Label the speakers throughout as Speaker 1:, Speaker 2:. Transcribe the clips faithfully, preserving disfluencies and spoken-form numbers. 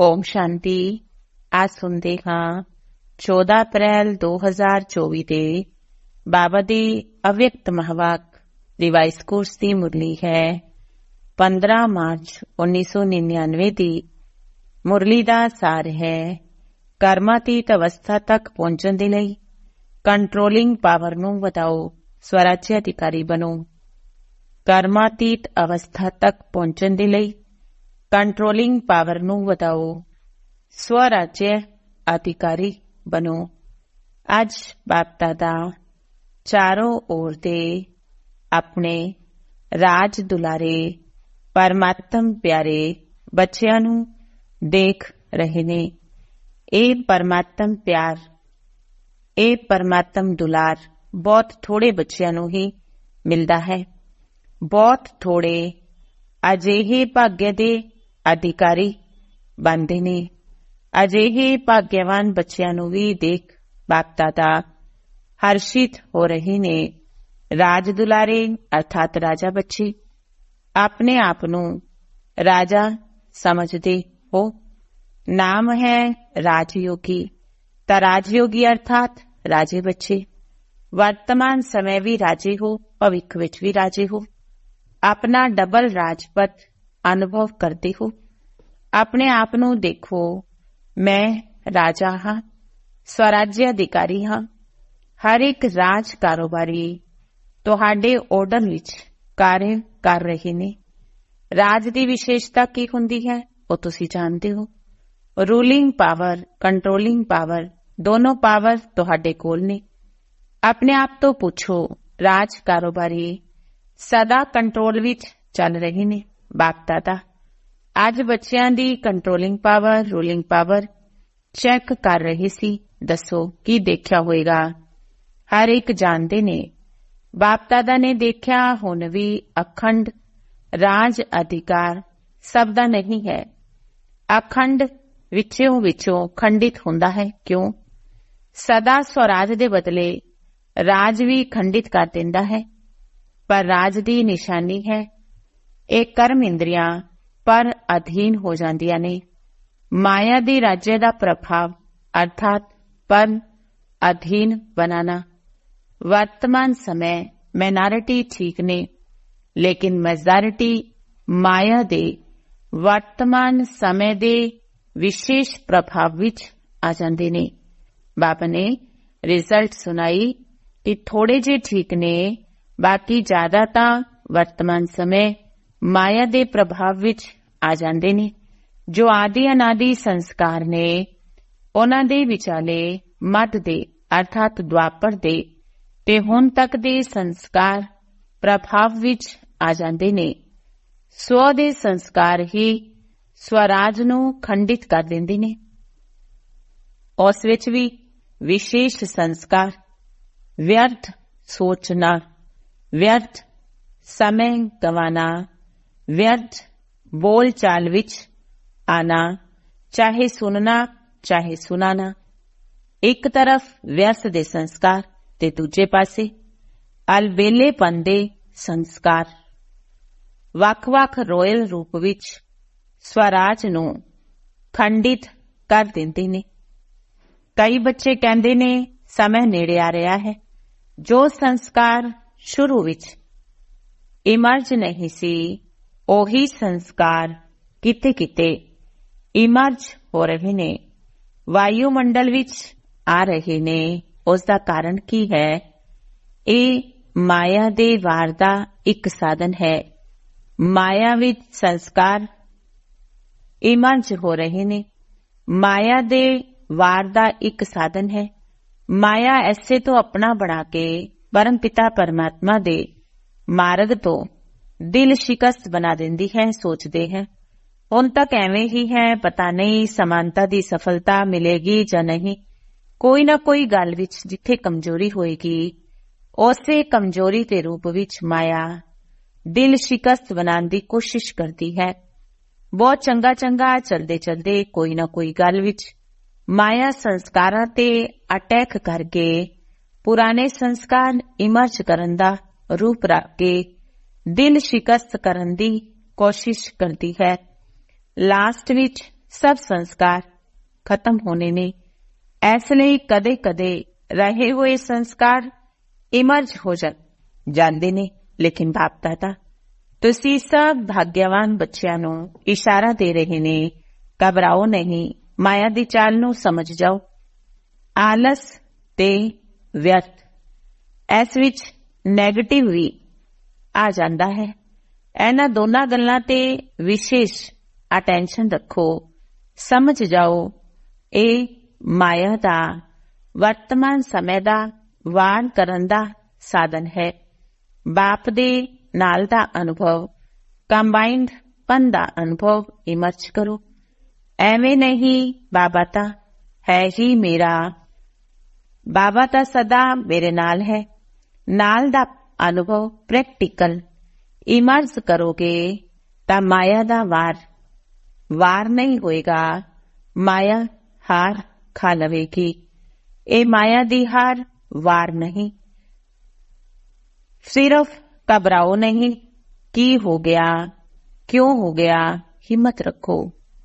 Speaker 1: ओम शांति। आज सुनते हाँ चौदह अप्रैल दो हज़ार चौबी दे बाबा दी अव्यक्त महवाक रिवाइस कोर्स की मुरली है पंद्रह मार्च उन्नीस सौ निन्यानवे दी मुरली का सार है कर्मातीत अवस्था तक पहुंचने के लिए कंट्रोलिंग पावर नूं वधाओ, स्वराज्य अधिकारी बनो। कर्मातीत अवस्था तक पहुंचने के लिए कंट्रोलिंग पावर नूं वधाओ, स्वराज्य अधिकारी बनो। अज बाप दादा चारों ओर दे अपने राज दुलारे परमात्म प्यारे बच्चियां नूं देख रहे ने। ए परमात्म प्यार, ए परमात्म दुलार बहुत थोड़े बच्चियां नूं ही मिलदा है। बहुत थोड़े अजिहे भाग्य दे अधिकारी बनते ने। अजिहे भाग्यवान बच्चियां नूं भी देख बाप दादा हर्षित हो रहे ने। राज दुलारे अर्थात राजा बच्चे अपने आप नूं राजा समझते हो। नाम है राजयोगी। ता राजयोगी अर्थात राजे बच्चे वर्तमान समय भी राजे हो, भविख विच भी राजे हो। अपना डबल राजपथ अनुभव करते हो। अपने आप नूं देखो, मैं राजा हाँ, स्वराज्य अधिकारी हाँ। हर एक राज कारोबारी तुहाडे ऑर्डर विच कार्य कर रहे ने। राज की विशेषता की हुंदी है वो तुसी जानते हो। रूलिंग पावर, कंट्रोलिंग पावर, दोनों पावर तुहाडे कोल ने। अपने आप तो पूछो, राज कारोबारी सदा कंट्रोल विच चल रहे ने। बाप दादा अज बच्चियां दी controlling power, ruling power check कर रहे सी। दसो की देखा होएगा? हर एक जानते ने। बाप दादा ने देखा हुण भी अखंड राज अधिकार सब दा नहीं है। अखंड विचों विचों खंडित हुंदा है। क्यों? सदा स्वराज दे बदले राज भी खंडित कर दिंदा है। पर राज दी निशानी है एक कर्म इंद्रियां पर अधीन हो जांदियां ने। माया दी राज्य दा प्रभाव अर्थात पर अधीन बनाना। वर्तमान समय मैनॉरिटी ठीक ने, लेकिन मेजॉरिटी माया दे वर्तमान समय दे विशेष प्रभाव विच आ जांदे ने। बाबा ने रिजल्ट सुनाई कि थोड़े जे ठीक ने, बाकी ज्यादा तां वर्तमान समय माया दे प्रभाव विच आ जांदे ने। जो आदि अनादि संस्कार ने उन्हां दे विचाले मध दे अर्थात द्वापर दे ते हुण तक दे संस्कार प्रभाव विच आ जांदे ने। स्व दे संस्कार ही स्वराज नूं खंडित कर दिंदे ने। उस विच भी विशेष संस्कार व्यर्थ सोचना, व्यर्थ समय गवाना, व्यर्थ बोल चाल विच आना, चाहे सुनना चाहे सुनाना। एक तरफ व्यर्थ दे संस्कार ते दूजे पासे अलबेलेपन दे संस्कार वख-वख रोयल रूप विच स्वराज नूं खंडित कर दिंदे ने। कई बच्चे कहंदे ने समय नेड़े आ रहा है। जो संस्कार शुरू विच इमर्ज नहीं सी, ओही संस्कार किते किते इमर्ज हो रहे ने, वायुमंडल विच आ रहे ने। उसका कारण की है? ये माया दे वार दा एक साधन है। माया विच संस्कार इमर्ज हो रहे ने। माया दे वार दा एक साधन है। माया ऐसे तो अपना बना के परम पिता परमात्मा दे मार्ग तो दिल शिकस्त बना देंदी है। सोचते हैं हुण तक एवें ही है, पता नहीं समानता दी सफलता मिलेगी या नहीं। कोई ना कोई गल विच जिथे कमजोरी होएगी, उसे कमजोरी के रूप विच माया दिल शिकस्त बनाने की कोशिश करती है। बहुत चंगा चंगा चलते चलते कोई ना कोई गल विच माया संस्कारां ते अटैक करके पुराने संस्कार इमर्ज करन दा रूप रख के दिल शिकस्त करन दी कोशिश करती है। लास्ट विच सब संस्कार खत्म होने ने। इसलिए कदे कदे रहे हुए संस्कार इमर्ज हो जा ਜਾਂਦੇ ਨੇ। लेकिन बाप दादा ਤੁਸੀਂ सब भाग्यवान बच्चों ਨੂੰ इशारा दे रहे ने, घबराओ नहीं, माया दी चाल ਨੂੰ समझ जाओ। आलस ते व्यर्थ ਇਸ ਵਿੱਚ ਨੈਗੇਟਿਵ ਵੀ ਆ ਜਾਂਦਾ ਹੈ। ਇਹਨਾਂ ਦੋਨਾਂ ਗੱਲਾਂ ਤੇ ਵਿਸ਼ੇਸ਼ ਅਟੈਂਸ਼ਨ ਰੱਖੋ। ਸਮਝ ਜਾਓ ਇਹ ਮਾਇਆ ਦਾ ਵਰਤਮਾਨ ਸਮੇਂ ਦਾ ਵਾਰ ਕਰਨ ਦਾ ਸਾਧਨ ਹੈ। ਬਾਪ ਦੇ ਨਾਲ ਦਾ ਅਨੁਭਵ, ਕੰਬਾਈਨਡ ਪਨ ਦਾ ਅਨੁਭਵ ਇਮਰਜ ਕਰੋ। ਐਵੇਂ ਨਹੀਂ ਬਾਬਾ ਤਾਂ ਹੈ ਹੀ ਮੇਰਾ, ਬਾਬਾ ਤਾਂ ਸਦਾ ਮੇਰੇ ਨਾਲ ਹੈ। ਨਾਲ ਦਾ ਅਨੁਭਵ ਪ੍ਰੈਕਟੀਕਲ ਇਮਰਜ ਕਰੋਗੇ ਤਾਂ ਮਾਇਆ ਦਾ ਵਾਰ ਵਾਰ ਨਹੀਂ ਹੋਏਗਾ। ਮਾਇਆ ਹਾਰ ਖਾ ਲਵੇਗੀ। ਇਹ ਮਾਇਆ ਦੀ ਹਾਰ ਵਾਰ ਨਹੀਂ। सिर्फ घबराओ नहीं, की हो गया, क्यों हो गया, हिम्मत रखो।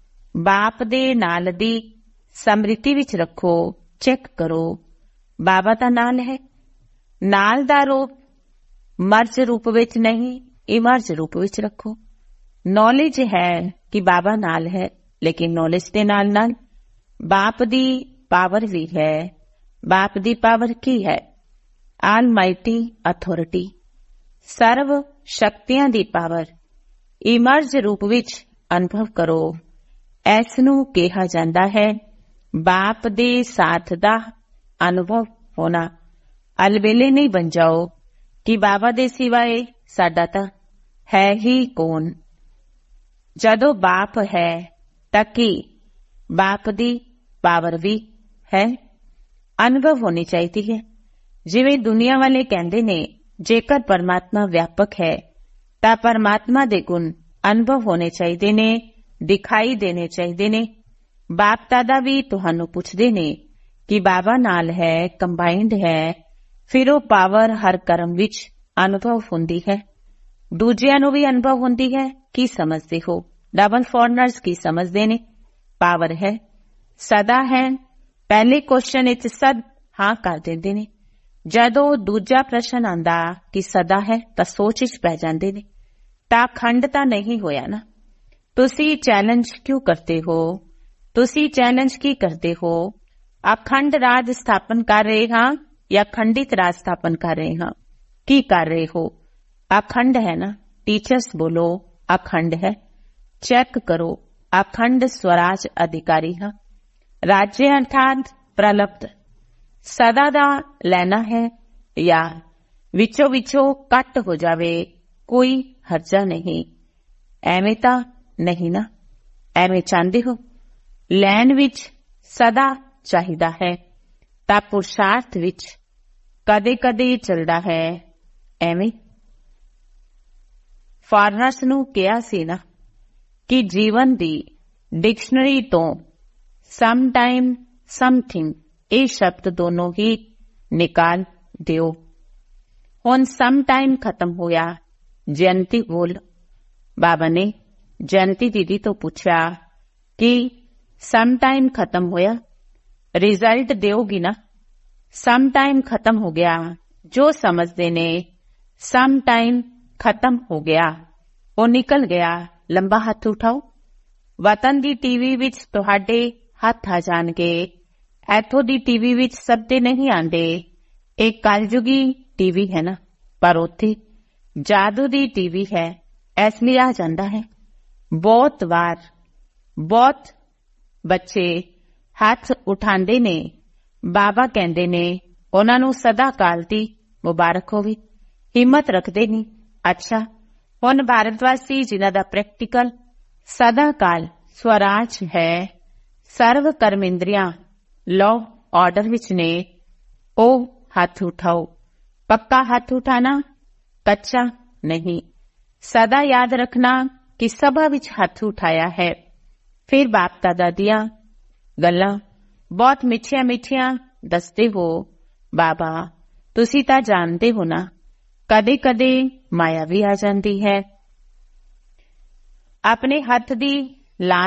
Speaker 1: बाप दे नाल दी समृति विच रखो, चेक करो। बाबा दा नाल है। नाल दा रूप मर्ज रूप विच नहीं, इमर्ज रूप विच रखो। नॉलेज है कि बाबा नाल है, लेकिन नॉलेज दे नाल नाल बाप दी पावर भी है। बाप दी पावर की है? ਆਲਮਾਈਟੀ ਅਥਾਰਟੀ, ਸਰਵ ਸ਼ਕਤੀਆਂ ਦੀ ਪਾਵਰ ਇਮਰਜ ਰੂਪ ਵਿੱਚ ਅਨੁਭਵ ਕਰੋ। ਇਸ ਨੂੰ ਕਿਹਾ ਜਾਂਦਾ ਹੈ ਬਾਪ ਦੇ ਸਾਥ ਦਾ ਅਨੁਭਵ ਹੋਣਾ। ਅਲਬੇਲੇ ਨਹੀਂ ਬਣ ਜਾਓ ਕਿ ਬਾਬਾ ਦੇ ਸਿਵਾਏ ਸਾਡਾ ਤਾਂ ਹੈ ਹੀ ਕੌਣ। ਜਦੋਂ ਬਾਪ ਹੈ ਤਾਂ ਕੀ ਬਾਪ ਦੀ ਪਾਵਰ ਵੀ ਹੈ? ਅਨੁਭਵ ਹੋਣੀ ਚਾਹੀਦੀ ਹੈ। ਜਿਵੇਂ ਦੁਨੀਆ ਵਾਲੇ ਕਹਿੰਦੇ ਨੇ ਜੇਕਰ ਪਰਮਾਤਮਾ ਵਿਆਪਕ ਹੈ ਤਾਂ ਪਰਮਾਤਮਾ ਦੇ ਗੁਣ ਅਨੁਭਵ ਹੋਣੇ ਚਾਹੀਦੇ ਨੇ, ਦਿਖਾਈ ਦੇਣੇ ਚਾਹੀਦੇ ਨੇ। ਬਾਪ ਦਾਦਾ ਵੀ ਤੁਹਾਨੂੰ ਪੁੱਛਦੇ ਨੇ ਕਿ ਬਾਬਾ ਨਾਲ ਹੈ, ਕੰਬਾਈਨਡ ਹੈ, ਫਿਰ ਉਹ ਪਾਵਰ ਹਰ ਕਰਮ ਵਿੱਚ ਅਨੁਭਵ ਹੁੰਦੀ ਹੈ। ਦੂਜਿਆਂ ਨੂੰ ਵੀ ਅਨੁਭਵ ਹੁੰਦੀ ਹੈ। ਕੀ ਸਮਝਦੇ ਹੋ? ਡਬਲ ਫੋਰਨਰਸ ਕੀ ਸਮਝਦੇ ਨੇ? ਪਾਵਰ ਹੈ, ਸਦਾ ਹੈ। ਪਹਿਲੇ ਕੁਐਸਚਨ ਵਿੱਚ ਸਦ ਹਾਂ ਕਰ ਦਿੰਦੇ ਨੇ। ਜਦੋਂ ਦੂਜਾ ਪ੍ਰਸ਼ਨ ਆਂਦਾ ਕਿ ਸਦਾ ਹੈ ਤਾਂ ਸੋਚ ਵਿੱਚ ਪੈ ਜਾਂਦੇ ਨੇ। ਤਾਂ ਅਖੰਡ ਤਾਂ ਨਹੀਂ ਹੋਇਆ ਨਾ। ਤੁਸੀਂ ਚੈਲੰਜ ਕਿਉਂ ਕਰਦੇ ਹੋ? ਤੁਸੀਂ ਚੈਲੰਜ ਕੀ ਕਰਦੇ ਹੋ? ਅਖੰਡ ਰਾਜ ਸਥਾਪਨ ਕਰ ਰਹੇ ਹਾਂ ਜਾਂ ਖੰਡਿਤ ਰਾਜ ਸਥਾਪਨ ਕਰ ਰਹੇ ਹਾਂ? ਕੀ ਕਰ ਰਹੇ ਹੋ? ਅਖੰਡ ਹੈ ਨਾ। ਟੀਚਰਸ ਬੋਲੋ ਅਖੰਡ ਹੈ। ਚੈੱਕ ਕਰੋ ਅਖੰਡ ਸਵਰਾਜ ਅਧਿਕਾਰੀ ਹਾਂ। ਰਾਜਯ ਅਰਥਾਤ ਪ੍ਰਲਬਧ ਸਦਾ ਦਾ ਲੈਣਾ ਹੈ ਜਾਂ ਵਿੱਚੋਂ ਵਿੱਚੋਂ ਕੱਟ ਹੋ ਜਾਵੇ, ਕੋਈ ਹਰਜਾ ਨਹੀਂ। ਐਵੇਂ ਤਾਂ ਨਹੀਂ ਨਾ। ਐਵੇਂ ਚਾਹੁੰਦੇ ਹੋ? ਲੈਣ ਵਿੱਚ ਸਦਾ ਚਾਹੀਦਾ ਹੈ ਤਾਂ ਪੁਰਸ਼ਾਰਥ ਵਿੱਚ ਕਦੇ ਕਦੇ ਚੱਲਦਾ ਹੈ। ਐਵੇਂ ਫਾਰਨਰਸ ਨੂੰ ਕਿਹਾ ਸੀ ਨਾ ਕਿ ਜੀਵਨ ਦੀ ਡਿਕਸ਼ਨਰੀ ਤੋਂ ਸਮ ਟਾਈਮ ਸਮਥਿੰਗ ਇਹ ਸ਼ਬਦ ਦੋਨੋਂ ਹੀ ਨਿਕਾਲ ਦਿਓ। ਹੁਣ ਸਮ ਟਾਈਮ ਖਤਮ ਹੋਇਆ। ਜਯੰਤੀ ਬੋਲ। ਬਾਬਾ ਨੇ ਜਯੰਤੀ ਦੀਦੀ ਤੋਂ ਪੁੱਛਿਆ ਕਿ ਸਮ ਟਾਈਮ ਖਤਮ ਹੋਇਆ, ਰਿਜ਼ਲਟ ਦਿਓਗੀ ਨਾ? ਸਮ ਟਾਈਮ ਖਤਮ ਹੋ ਗਿਆ। ਜੋ ਸਮਝਦੇ ਨੇ ਸਮ ਟਾਈਮ ਖਤਮ ਹੋ ਗਿਆ ਉਹ ਨਿਕਲ ਗਿਆ। ਲੰਬਾ ਹੱਥ ਉਠਾਓ। ਵਤਨ ਦੀ ਟੀਵੀ ਵਿੱਚ ਤੁਹਾਡੇ ਹੱਥ ਆ ਜਾਣਗੇ। ਇੱਥੋਂ ਦੀ ਟੀਵੀ ਵਿੱਚ ਸਭ ਦੇ ਨਹੀਂ ਆਂਦੇ। ਇਹ ਕਲਯੁਗੀ ਟੀਵੀ ਹੈ ਨਾ, ਪਰ ਉੱਥੇ ਜਾਦੂ ਦੀ ਟੀਵੀ ਹੈ, ਇਸ ਲਈ ਆ ਜਾਂਦਾ ਹੈ। ਬਹੁਤ ਵਾਰ ਬਹੁਤ ਬੱਚੇ ਹੱਥ ਉਠਾਉਂਦੇ ਨੇ। ਬਾਬਾ ਕਹਿੰਦੇ ਨੇ ਉਹਨਾਂ ਨੂੰ ਸਦਾ ਕਾਲ ਦੀ ਮੁਬਾਰਕ ਹੋਵੇ। ਹਿੰਮਤ ਰੱਖਦੇ ਨਹੀਂ। ਅੱਛਾ, ਹੁਣ ਭਾਰਤ ਵਾਸੀ ਜਿਨ੍ਹਾਂ ਦਾ ਪ੍ਰੈਕਟੀਕਲ ਸਦਾ ਕਾਲ ਸਵਰਾਜ ਹੈ, ਸਰਵ ਕਰਮ ਇੰਦਰੀਆਂ ਲੋ ਆਰਡਰ ਵਿੱਚ ਨੇ, ਉਹ ਹੱਥ ਉਠਾਓ। ਪੱਕਾ ਹੱਥ ਉਠਾਣਾ, ਕੱਚਾ ਨਹੀਂ। ਸਦਾ ਯਾਦ ਰੱਖਣਾ ਕਿ ਸਭਾ ਵਿੱਚ ਹੱਥ ਉਠਾਇਆ ਹੈ। ਫਿਰ ਬਾਪ ਦਾਦਾ ਦੀਆਂ ਗੱਲਾਂ ਬਹੁਤ ਮਿੱਠੀਆਂ ਮਿੱਠੀਆਂ ਦੱਸਦੇ ਹੋ। ਬਾਬਾ ਤੁਸੀਂ ਤਾਂ ਜਾਣਦੇ ਹੋ ਨਾ, ਕਦੇ ਕਦੇ ਮਾਇਆ ਵੀ ਆ ਜਾਂਦੀ ਹੈ। ਆਪਣੇ ਹੱਥ ਦੀ ਲਾਜ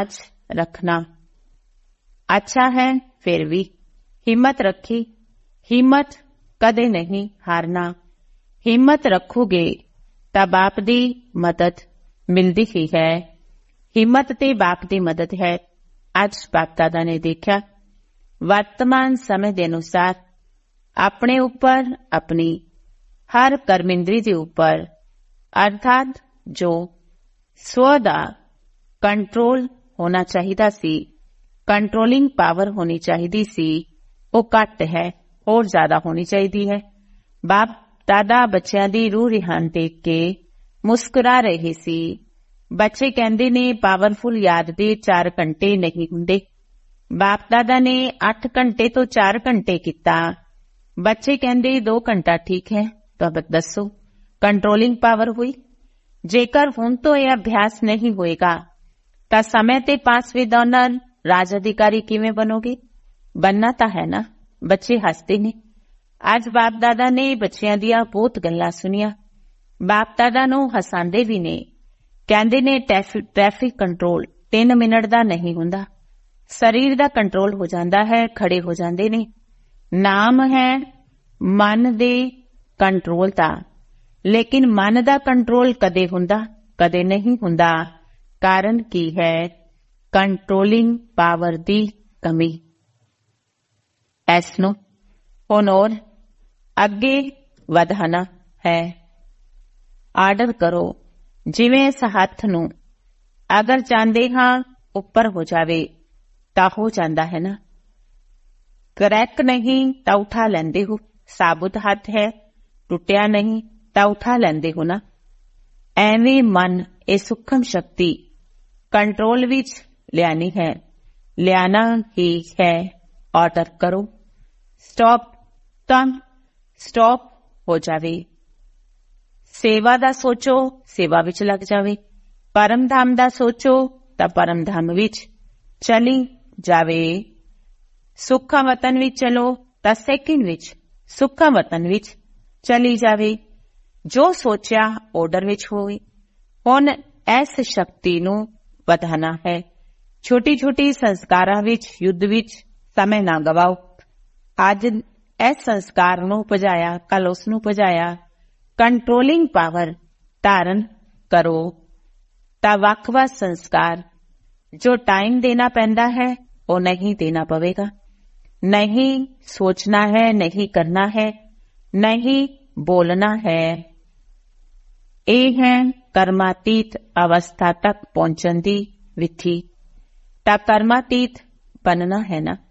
Speaker 1: रखना। अच्छा है फिर भी हिम्मत रखी, हिम्मत कदे नहीं हारना। हिम्मत रखोगे तां बाप दी मदद मिलदी ही है। हिम्मत ते बाप दी मदद है। अज बाप दादा ने देखा वर्तमान समय के अनुसार अपने ऊपर, अपनी हर कर्मेंद्री के ऊपर अर्थात जो स्व दा कंट्रोल होना चाहिदा सी, कंट्रोलिंग पावर होनी चाहिदी सी, वो घट है, और ज्यादा होनी चाहिदी है। बाप दादा बच्चों की रूह रिहान देख के मुस्कुरा रहे सी। बच्चे कहते ने पावरफुल याद दे चार घंटे नहीं हुंदे। बाप दादा ने अठ घंटे तो चार घंटे किता। बच्चे कहते दो घंटा ठीक है, तो अब दसो कंट्रोलिंग पावर हुई? जेकर हुण तो यह अभ्यास नहीं होएगा तो समय ते पास विद ऑनर राज अधिकारी किवें बनोगे? बनना तो है ना। बच्चे हसते ने। अज बाप दादा ने बच्चियां दियां बहुत गल्लां सुनिया। बाप दादा नूं हसांदे भी ने। कहंदे ने ट्रैफिक कंट्रोल तीन मिनट दा नहीं हुंदा। शरीर दा कंट्रोल हो जांदा है, खड़े हो जांदे ने। नाम है मन दे कंट्रोल दा, लेकिन मन दा कंट्रोल कदे हुंदा, कदे नहीं हुंदा। कारण की है? कंट्रोलिंग पावर दी कमी। ऐसनो हुण और अगे वधाना है। आर्डर करो जिवें इस हथ नूं अगर चाहते हाँ उपर हो जावे तां हो जांदा है ना। क्रैक नहीं तां उठा लेंदे हो। साबुत हाथ है, टुटिया नहीं तां उठा लेंदे हो ना। एवें मन ए सूक्ष्म शक्ति कंट्रोल विच लियानी है, लियाना ही है। ऑर्डर करो स्टॉप तम स्टॉप हो जावे। सेवा दा सोचो, सेवा विच लग जावे। परम धाम दा सोचो तां परम धाम विच चली जावे। सुखा वतन विच चलो तां सैकेंड विच सुखा वतन विच चली जावे। जो सोचा ऑर्डर विच होवे। हुण इस शक्ति नूं वधाना है। छोटी छोटी संस्कारां विच युद्ध विच समय ना गवाओ। अज इस संस्कार नूं भजाया, कल उस नूं भजाया। कंट्रोलिंग पावर धारण करो तां वख-वख संस्कार जो टाइम देना पैंदा है वो नहीं देना पवेगा। नहीं सोचना है, नहीं करना है, नहीं बोलना है। ये है कर्मातीत अवस्था तक पहुंचण दी विधि। तां कर्मातीत बनना है ना।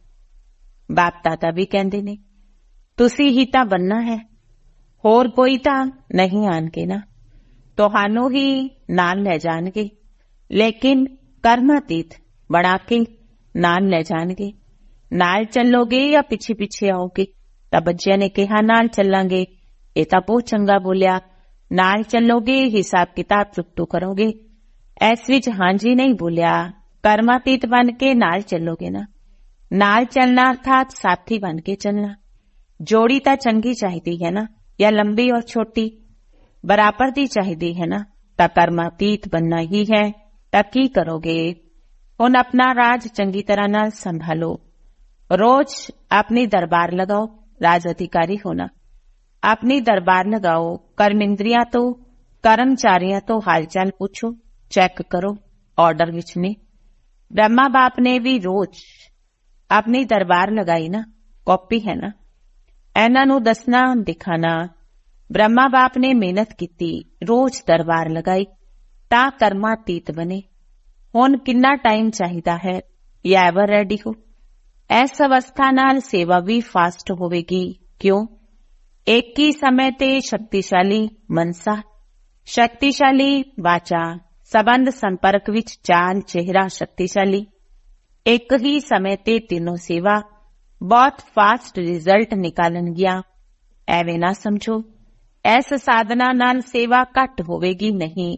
Speaker 1: बाप दादा भी कहंदे ने तुसी ही तां बनना है, होर कोई तां नहीं आणगे ना। तुहानू ही नाल ले जाणगे, लेकिन कर्मातीत बना के नाल ले जाणगे। नाल चलोगे या पिछे पिछे आओगे? तां बच्चियां ने कहा नाल चलांगे। ये तां बहुत चंगा बोलिया। नाल चलोगे, हिसाब किताब चुकतू करोगे। इस विच हां जी नहीं बोलिया। कर्मातीत बन के नाल चलोगे ना। नाल चलना अर्थात साथी बन के चलना। जोड़ी तां चंगी चाहिदी है ना, या लंबी और छोटी बराबर दी चाहिदी है ना। तां कर्मातीत बनना ही है। तां की करोगे? हुण अपना राज चंगी तरह नाल संभालो। रोज अपनी दरबार लगाओ। राज अधिकारी होना अपनी दरबार लगाओ। कर्मेंद्रियां तो कर्मचारियों तो हालचाल पूछो, चेक करो। ऑर्डर विच ने ब्रह्मा बाप ने भी रोज अपनी दरबार लगाई ना। कॉपी है ना। इन्हां नूं दसना दिखाना। ब्रह्मा बाप ने मेहनत की, रोज दरबार लगाई तां कर्मातीत बने। हुण कितना टाइम चाहिदा है या एवर रेडी हो? इस अवस्था नाल सेवा भी फास्ट होवेगी। क्यों? एक ही समय ते शक्तिशाली मनसा, शक्तिशाली वाचा, संबंध संपर्क विच चाल चेहरा शक्तिशाली। एक ही समय ते तीनों सेवा बहुत फास्ट रिजल्ट निकालन गया। एवें ना समझो इस साधना नाल सेवा घट होवेगी नहीं,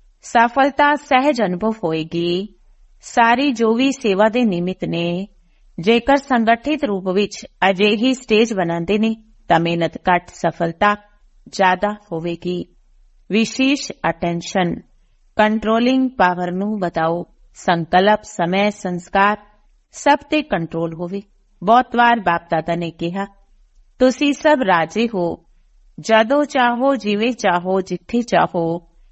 Speaker 1: सफलता सहज अनुभव होएगी। सारी जो भी सेवा दे निमित्त ने जेकर संगठित रूप विच अजिही स्टेज बनाते ने तां मेहनत घट, सफलता ज्यादा होवेगी। विशेष अटेंशन कंट्रोलिंग पावर नूं बताओ। ਸੰਕਲਪ, ਸਮੇਂ, ਸੰਸਕਾਰ ਸਭ ਤੇ ਕੰਟਰੋਲ ਹੋਵੇ। ਬਹੁਤ ਵਾਰ ਬਾਪ ਦਾਦਾ ਨੇ ਕਿਹਾ, ਤੁਸੀਂ ਸਭ ਰਾਜੇ ਹੋ, ਜਦੋਂ ਚਾਹੋ, ਜਿਵੇਂ ਚਾਹੋ, ਜਿੱਥੇ ਚਾਹੋ,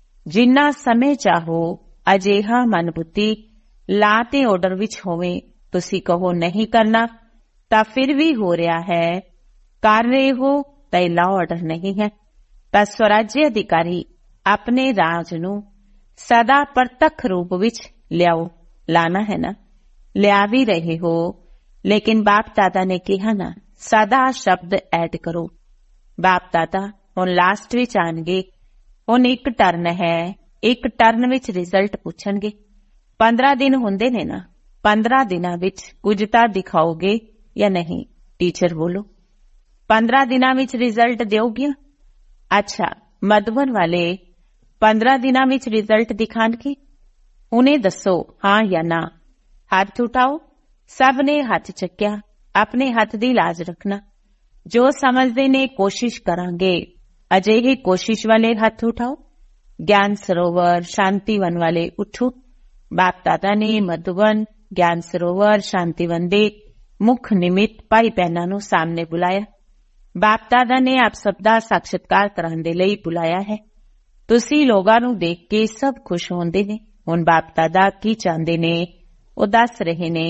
Speaker 1: ਜਿੰਨਾ ਸਮੇਂ ਚਾਹੋ, ਅਜਿਹਾ ਮਨ ਬੁੱਧੀ ਲਾ ਤੇ ਆਰਡਰ ਵਿੱਚ ਹੋਵੇ। ਤੁਸੀਂ ਕਹੋ ਨਹੀਂ ਕਰਨਾ ਤਾਂ ਫਿਰ ਵੀ ਹੋ ਰਿਹਾ ਹੈ, ਕਰ ਰਹੇ ਹੋ ਤਾਂ ਇਹ ਲਾ ਆਰਡਰ ਨਹੀਂ ਹੈ। ਤਾਂ ਸਵਰਾਜ ਅਧਿਕਾਰੀ ਆਪਣੇ ਰਾਜ ਨੂੰ ਸਦਾ ਪ੍ਰਤੱਖ ਰੂਪ ਵਿੱਚ ਲਿਆਓ। ਲਾਣਾ ਹੈ ਨਾ, ਲਿਆ ਵੀ ਰਹੇ ਹੋ, ਲੇਕਿਨ ਬਾਪ ਦਾਦਾ ਨੇ ਕਿਹਾ ਨਾ ਸਦਾ ਸ਼ਬਦ ਐਡ ਕਰੋ। ਬਾਪ ਦਾਦਾ ਹੁਣ ਲਾਸਟ ਵਿੱਚ ਆਣਗੇ। ਹੁਣ ਇੱਕ ਟਰਨ ਹੈ, ਇੱਕ ਟਰਨ ਵਿੱਚ ਰਿਜ਼ਲਟ ਪੁੱਛਣਗੇ। ਪੰਦਰਾਂ ਦਿਨ ਹੁੰਦੇ ਨੇ ਨਾ, ਪੰਦਰਾਂ ਦਿਨਾਂ ਵਿੱਚ ਕੁਝ ਤਾਂ ਦਿਖਾਓਗੇ ਜਾਂ ਨਹੀਂ? ਟੀਚਰ ਬੋਲੋ, ਪੰਦਰਾਂ ਦਿਨਾਂ ਵਿੱਚ ਰਿਜ਼ਲਟ ਦਿਓਗੇ? ਅੱਛਾ, ਮਧੂਬਨ ਵਾਲੇ ਪੰਦਰਾਂ ਦਿਨਾਂ ਵਿੱਚ ਰਿਜ਼ਲਟ ਦਿਖਾਣਗੇ? ਉਹਨੇ ਦੱਸੋ ਹਾਂ ਜਾਂ ਨਾ। ਹੱਥ ਉਠਾਓ। ਸਭ ਨੇ ਹੱਥ ਚੱਕਿਆ। ਆਪਣੇ ਹੱਥ ਦੀ ਲਾਜ ਰੱਖਣਾ। ਜੋ ਸਮਝਦੇ ਨੇ ਕੋਸ਼ਿਸ਼ ਕਰਾਂਗੇ, ਅਜਿਹੇ ਕੋਸ਼ਿਸ਼ ਵਾਲੇ ਹੱਥ ਉਠਾਓ। ਗਿਆਨ ਸਰੋਵਰ ਸ਼ਾਂਤੀਵਨ ਵਾਲੇ ਉਠੋ। ਬਾਪ ਦਾਦਾ ਨੇ ਮਧੂਬਨ, ਗਿਆਨ ਸਰੋਵਰ, ਸ਼ਾਂਤੀਵਨ ਦੇ ਮੁੱਖ ਨਿਮਿਤ ਭਾਈ ਭੈਣਾਂ ਨੂੰ ਸਾਹਮਣੇ ਬੁਲਾਇਆ। ਬਾਪ ਦਾਦਾ ਨੇ ਆਪ ਸਭ ਦਾ ਸਾਖਸ਼ਾਤਕਾਰ ਕਰਨ ਦੇ ਲਈ ਬੁਲਾਇਆ ਹੈ। ਤੁਸੀਂ ਲੋਕਾਂ ਨੂੰ ਦੇਖ ਕੇ ਸਭ ਖੁਸ਼ ਹੁੰਦੇ ਨੇ। ਹੁਣ ਬਾਪ ਦਾਦਾ ਕੀ ਚਾਹੁੰਦੇ ਨੇ ਉਹ ਦੱਸ ਰਹੇ ਨੇ।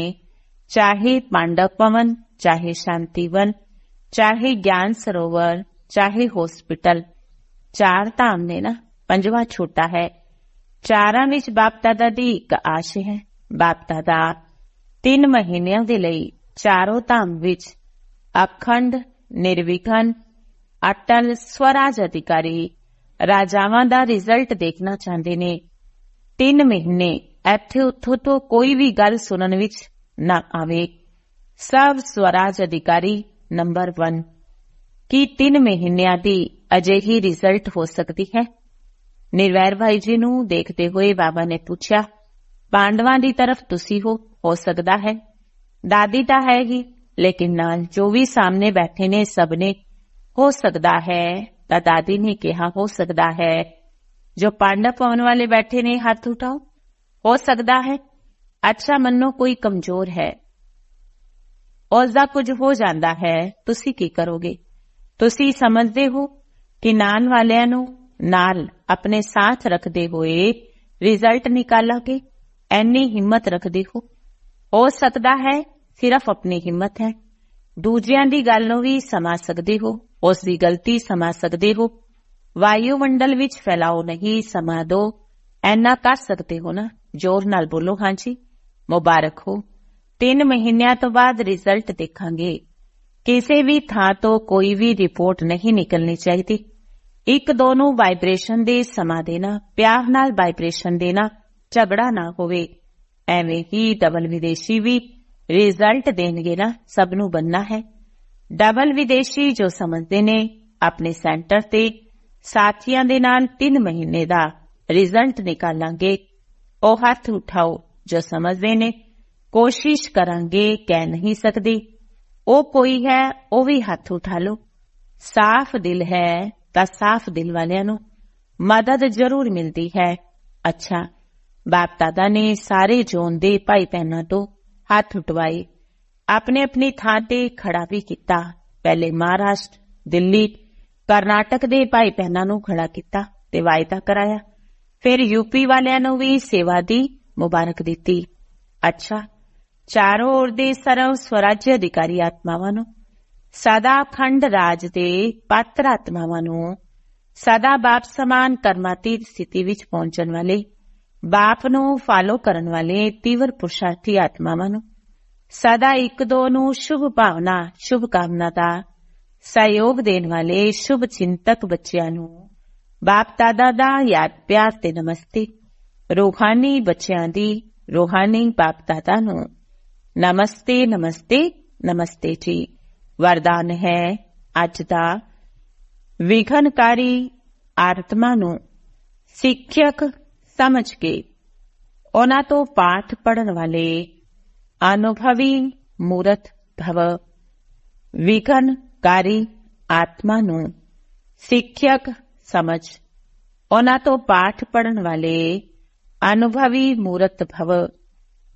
Speaker 1: ਚਾਹੇ ਪਾਂਡਵ ਭਵਨ, ਚਾਹੇ ਸ਼ਾਂਤੀਵਨ, ਚਾਹੇ ਗਿਆਨ ਸਰੋਵਰ, ਚਾਹੇ ਹੌਸਪੀਟਲ, ਚਾਰ ਧਾਮ ਨੇ ਨਾ, ਪੰਜਵਾਂ ਛੋਟਾ ਹੈ। ਚਾਰਾਂ ਵਿੱਚ ਬਾਪ ਦਾਦਾ ਦੀ ਇੱਕ ਆਸ਼ ਹੈ। ਬਾਪ ਦਾਦਾ ਤਿੰਨ ਮਹੀਨਿਆਂ ਦੇ ਲਈ ਚਾਰੋਂ ਧਾਮ ਵਿੱਚ ਅਖੰਡ, ਨਿਰਵਿਘਨ, ਅਟਲ ਸਵਰਾਜ ਅਧਿਕਾਰੀ ਰਾਜਾਵਾਂ ਦਾ ਰਿਜ਼ਲਟ ਦੇਖਣਾ ਚਾਹੁੰਦੇ ਨੇ। ਤਿੰਨ ਮਹੀਨੇ ਇੱਥੇ ਉੱਥੋਂ ਤੋਂ ਕੋਈ ਵੀ ਗੱਲ ਸੁਣਨ ਵਿੱਚ ਨਾ ਆਵੇ। ਸਭ ਸਵਰਾਜ ਅਧਿਕਾਰੀ ਨੰਬਰ ਵਨ। ਕੀ ਤਿੰਨ ਮਹੀਨਿਆਂ ਦੀ ਅਜਿਹੀ ਰਿਜ਼ਲਟ ਹੋ ਸਕਦੀ ਹੈ? ਨਿਰਵੈਰ ਭਾਈ ਜੀ ਨੂੰ ਦੇਖਦੇ ਹੋਏ ਬਾਬਾ ਨੇ ਪੁੱਛਿਆ, ਪਾਂਡਵਾਂ ਦੀ ਤਰਫ ਤੁਸੀਂ ਹੋ ਹੋ ਸਕਦਾ ਹੈ? ਦਾਦੀ ਤਾਂ ਹੈ ਹੀ, ਲੇਕਿਨ ਨਾਲ ਜੋ ਵੀ ਸਾਹਮਣੇ ਬੈਠੇ ਨੇ ਸਭ ਨੇ ਹੋ ਸਕਦਾ ਹੈ। ਤਾਂ ਦਾਦੀ ਨੇ ਕਿਹਾ ਹੋ ਸਕਦਾ ਹੈ। ਜੋ ਪਾਂਡਵ ਭਵਨ ਵਾਲੇ ਬੈਠੇ ਨੇ ਹੱਥ ਉਠਾਓ। ਹੋ ਸਕਦਾ ਹੈ। ਅੱਛਾ, ਮੰਨੋ ਕੋਈ ਕਮਜ਼ੋਰ ਹੈ, ਉਸਦਾ ਕੁਝ ਹੋ ਜਾਂਦਾ ਹੈ, ਤੁਸੀਂ ਕੀ ਕਰੋਗੇ? ਤੁਸੀਂ ਸਮਝਦੇ ਹੋ ਕਿ ਨਾਲ ਵਾਲਿਆਂ ਨੂੰ ਨਾਲ ਆਪਣੇ ਸਾਥ ਰੱਖਦੇ ਹੋਏ ਰਿਜ਼ਲਟ ਨਿਕਾਲਾਂਗੇ? ਐਨੀ ਹਿੰਮਤ ਰੱਖਦੇ ਹੋ? ਹੋ ਸਕਦਾ ਹੈ, ਸਿਰਫ ਆਪਣੀ ਹਿੰਮਤ ਹੈ। ਦੂਜਿਆਂ ਦੀ ਗੱਲ ਨੂੰ ਵੀ ਸਮਝ ਸਕਦੇ ਹੋ, ਉਸ ਦੀ ਗਲਤੀ ਸਮਝ ਸਕਦੇ ਹੋ। ਵਾਯੂਮੰਡਲ ਵਿੱਚ ਫੈਲਾਓ ਨਹੀਂ, ਸਮਾ ਦੋ। ਐਨਾ ਕਰ ਸਕਦੇ ਹੋ ਨਾ? ਜ਼ੋਰ ਨਾਲ ਬੋਲੋ ਹਾਂਜੀ। ਮੁਬਾਰਕ ਹੋ। ਤਿੰਨ ਮਹੀਨਿਆਂ ਤੋਂ ਬਾਅਦ ਰਿਜ਼ਲਟ ਦੇਖਾਂਗੇ। ਕਿਸੇ ਵੀ ਥਾਂ ਤੋਂ ਕੋਈ ਵੀ ਰਿਪੋਰਟ ਨਹੀਂ ਨਿਕਲਣੀ ਚਾਹੀਦੀ। ਇੱਕ ਦੋ ਨੂੰ ਵਾਈਬ੍ਰੇਸ਼ਨ ਦੇ ਸਮਾਂ ਦੇਣਾ, ਪਿਆਰ ਨਾਲ ਵਾਈਬ੍ਰੇਸ਼ਨ ਦੇਣਾ, ਝਗੜਾ ਨਾ ਹੋਵੇ। ਐਵੇਂ ਹੀ ਡਬਲ ਵਿਦੇਸ਼ੀ ਵੀ ਰਿਜ਼ਲਟ ਦੇਣਗੇ ਨਾ, ਸਭ ਨੂੰ ਬਣਨਾ ਹੈ। ਡਬਲ ਵਿਦੇਸ਼ੀ ਜੋ ਸਮਝਦੇ ਨੇ ਆਪਣੇ ਸੈਂਟਰ ਤੇ ਸਾਥੀਆਂ ਦੇ ਨਾਲ ਤਿੰਨ ਮਹੀਨੇ ਦਾ ਰਿਜ਼ਲਟ ਨਿਕਾਲਾਂਗੇ, ਉਹ ਹੱਥ ਉਠਾਓ। ਜੋ ਸਮਝਦੇ ਨੇ ਕੋਸ਼ਿਸ਼ ਕਰਾਂਗੇ, ਕਹਿ ਨਹੀਂ ਸਕਦੇ, ਉਹ ਕੋਈ ਹੈ ਉਹ ਵੀ ਹੱਥ ਉਠਾ ਲੋ। ਸਾਫ਼ ਦਿਲ ਹੈ ਤਾਂ ਸਾਫ਼ ਦਿਲ ਵਾਲਿਆਂ ਨੂੰ ਮਦਦ ਜ਼ਰੂਰ ਮਿਲਦੀ ਹੈ। ਅੱਛਾ, ਬਾਪ ਦਾਦਾ ਨੇ ਸਾਰੇ ਜ਼ੋਨ ਦੇ ਭਾਈ ਭੈਣਾਂ ਤੋਂ ਹੱਥ ਉਠਵਾਏ, ਆਪਣੇ ਆਪਣੀ ਥਾਂ ਤੇ ਖੜਾ ਵੀ ਕੀਤਾ। ਪਹਿਲੇ ਮਹਾਰਾਸ਼ਟਰ, ਦਿੱਲੀ, ਕਰਨਾਟਕ ਦੇ ਭਾਈ ਭੈਣਾਂ ਨੂੰ ਖੜਾ ਕੀਤਾ ਤੇ ਵਾਅਦਾ ਕਰਾਇਆ। ਫਿਰ ਯੂਪੀ ਵਾਲਿਆਂ ਨੂੰ ਵੀ ਸੇਵਾ ਦੀ ਮੁਬਾਰਕ ਦਿੱਤੀ। ਅੱਛਾ, ਚਾਰੋਂ ओर ਦੇ ਸਰਵ ਸਵਰਾਜ ਅਧਿਕਾਰੀ ਆਤਮਾਵਾਂ ਨੂੰ, ਸਦਾ ਅਖੰਡ ਰਾਜ ਦੇ ਪਾਤਰ ਆਤਮਾਵਾਂ ਨੂੰ, ਸਦਾ ਬਾਪ ਸਮਾਨ ਕਰਮਾਤੀਤ ਸਥਿਤੀ ਵਿੱਚ ਪਹੁੰਚਣ ਵਾਲੇ, ਬਾਪ ਨੂੰ ਫਾਲੋ ਕਰਨ ਵਾਲੇ ਤੀਵਰ ਪੁਰਸ਼ਾਰਥੀ ਆਤਮਾਵਾਂ ਨੂੰ, ਸਦਾ ਇੱਕ ਦੋ ਨੂੰ ਸ਼ੁਭ ਭਾਵਨਾ, ਸ਼ੁਭ ਕਾਮਨਾ ਦਾ ਸਹਿਯੋਗ ਦੇਣ ਵਾਲੇ ਸ਼ੁਭ ਚਿੰਤਕ ਬੱਚਿਆਂ ਨੂੰ ਬਾਪ ਦਾਦਾ ਦਾ ਯਾਦ ਪਿਆਰ ਤੇ ਨਮਸਤੇ। ਰੂਹਾਨੀ ਬੱਚਿਆਂ ਦੀ ਰੂਹਾਨੀ ਬਾਪ ਦਾਦਾ ਨੂੰ ਨਮਸਤੇ, ਨਮਸਤੇ, ਨਮਸਤੇ ਜੀ। ਵਰਦਾਨ ਹੈ ਅੱਜ ਦਾ, ਵਿਘਨਕਾਰੀ ਆਤਮਾ ਨੂੰ ਸਿੱਖਿਅਕ ਸਮਝ ਕੇ ਉਹਨਾਂ ਤੋਂ ਪਾਠ ਪੜ੍ਹਨ ਵਾਲੇ ਅਨੁਭਵੀ ਮੂਰਤ ਭਵ। ਵਿਘਨਕਾਰੀ ਆਤਮਾ ਨੂੰ ਸਿੱਖਿਅਕ ਸਮਝ ਉਹਨਾਂ ਤੋਂ ਪਾਠ ਪੜ੍ਹਨ ਵਾਲੇ ਅਨੁਭਵੀ ਮੂਰਤ ਭਵ।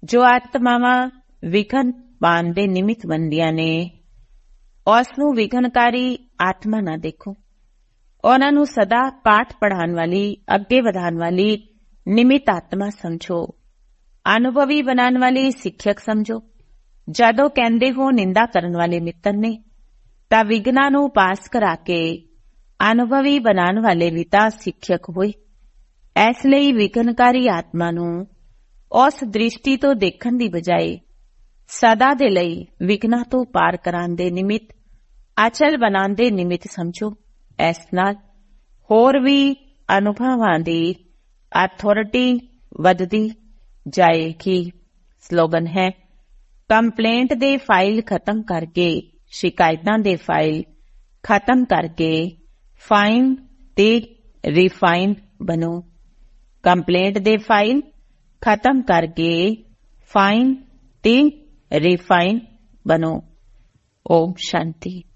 Speaker 1: ਜੋ ਆਤਮਾਵਾਂ ਵਿਘਨ ਪਾਉਣ ਦੇ ਨਿਮਿਤ ਬਣਦੀਆਂ ਨੇ, ਉਸ ਨੂੰ ਵਿਘਨਕਾਰੀ ਆਤਮਾ ਨਾ ਦੇਖੋ। ਉਹਨਾਂ ਨੂੰ ਸਦਾ ਪਾਠ ਪੜ੍ਹਾਉਣ ਵਾਲੀ, ਅੱਗੇ ਵਧਾਉਣ ਵਾਲੀ ਨਿਮਿਤ ਆਤਮਾ ਸਮਝੋ। ਅਨੁਭਵੀ ਬਣਾਉਣ ਵਾਲੀ ਸਿੱਖਿਅਕ ਸਮਝੋ। ਜਦੋਂ ਕਹਿੰਦੇ ਹੋ ਨਿੰਦਾ ਕਰਨ ਵਾਲੇ ਮਿੱਤਰ ਨੇ, ਤਾਂ ਵਿਘਨਾਂ ਨੂੰ ਪਾਸ ਕਰਾ ਕੇ ਅਨੁਭਵੀ ਬਣਾਉਣ ਵਾਲੇ ਵੀ ਤਾਂ ਸਿੱਖਿਅਕ ਹੋਏ। ਇਸ ਲਈ ਵਿਘਨਕਾਰੀ ਆਤਮਾ ਨੂੰ ਉਸ ਦ੍ਰਿਸ਼ਟੀ ਤੋਂ ਦੇਖਣ ਦੀ ਬਜਾਏ ਸਦਾ ਦੇ ਲਈ ਵਿਘਨਾਂ ਤੋਂ ਪਾਰ ਕਰਾਉਣ ਦੇ ਨਿਮਿਤ, ਅਚਲ ਬਣਾਉਣ ਦੇ ਨਿਮਿਤ ਸਮਝੋ। ਇਸ ਨਾਲ ਹੋਰ ਵੀ ਅਨੁਭਵਾਂ ਦੀ ਅਥਾਰਟੀ ਵੱਧਦੀ ਜਾਏਗੀ। ਸਲੋਗਨ ਹੈ, ਕੰਪਲੇਂਟ ਦੇ ਫਾਈਲ ਖਤਮ ਕਰਕੇ, ਸ਼ਿਕਾਇਤਾਂ ਦੇ ਫਾਈਲ ਖਤਮ ਕਰਕੇ ਫਾਈਨ ਤੇ ਰਿਫਾਈਨ ਬਣੋ। ਕੰਪਲੇਂਟ ਦੇ ਫਾਈਲ ਖਤਮ ਕਰਕੇ ਫਾਈਨ ਤੇ ਰਿਫਾਈਨ ਬਣੋ। ਓਮ ਸ਼ਾਂਤੀ।